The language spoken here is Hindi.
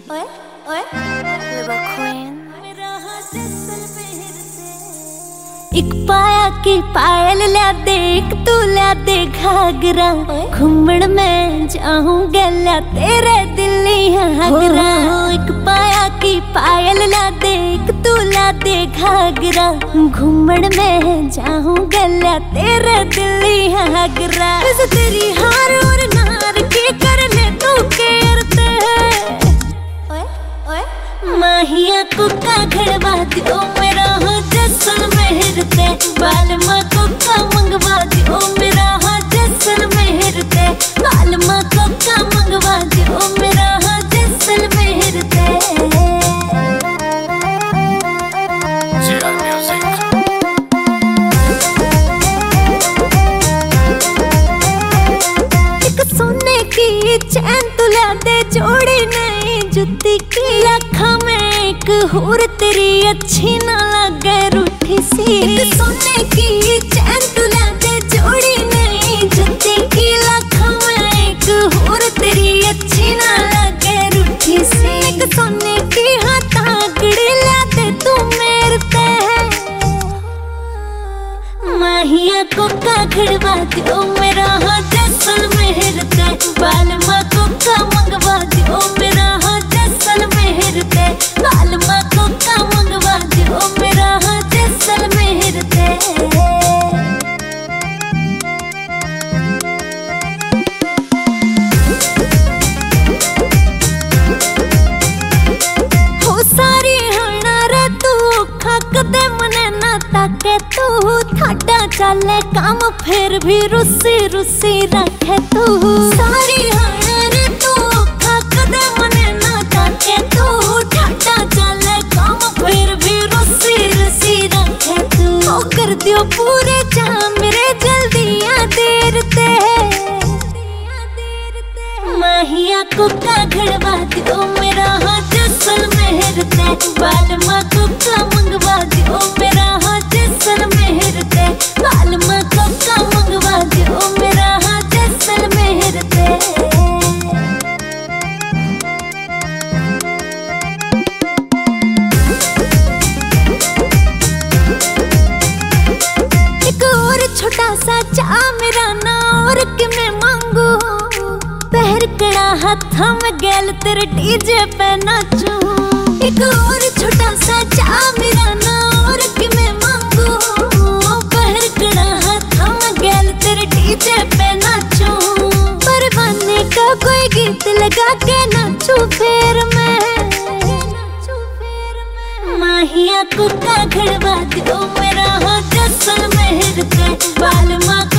ओए ओए Little Queen। एक पाया की पायल ला दे, एक तू ला दे घाघरा, घूमण में जाऊं गला तेरे दिल्ली आगरा। एक पाया की पायल ला दे, एक तू ला दे घाघरा, घूमण में जाऊं गला तेरे दिल्ली आगरा। तेरी हार और नार के कर ले तू केरते माहिया कुका घड़वा दियो मेरा हो जैसलमेर ते, बालमा कुका मंगवा दियो मेरा हो जैसलमेर ते, बालमा कुका मंगवा दियो मेरा हो जैसलमेर ते। एक सोने की चैन तुला दे, जोड़ी नहीं जुत्ती की, लाखा में एक होर तेरी अच्छी ना लगे रूठी सी। एक सोने की चैन तुला दे, जोड़ी नहीं जुत्ती की, लाखा में एक होर तेरी अच्छी ना लगे रूठी सी। एक सोने की हाथागड़ी ला दे तू मेरे ते, माहिया कुका घड़वा दियो मेरा हो जैसलमेर ते, बालमा कुका मंगवा दियो मेरा हो जैसलमेर ते, बालमा कुका मंगवा दियो मेरा हो जैसलमेर ते। हो सारी हणा रे तू कदे मने ना ताके तू, थाडा चले काम फिर भी रुसी रुसी रखे तू। सारी हणा रे तू कदे मने ना ताके तू, थाडा चले काम फिर भी रुसी रुसी रखे तू। ओ कर दियो पूरे जा मेरे जल्दियां देर ते, माहिया कुका घड़वा दियो मेरा हो जैसलमेर ते, बालमा कुका मंगवा दियो मेरा हो जैसलमेर ते, बालमा कुका मंगवा दियो मेरा हो जैसलमेर ते। एक और छोटा सा चा मेरा ना और कि मैं मांगू, पैर कड़ा हाथा में गैल तेरे डीजे पे नाचू। एक और छोटा सा चा मेरा ना और कि मैं मांगू, पैर कड़ा हाथा में गैल तेरे डीजे पे नाचू। परवाने का कोई गीत लगा के नाचू फिर मैं, माहिया कुका घड़वा दियो मेरा हो जैसलमेर ते, बालमा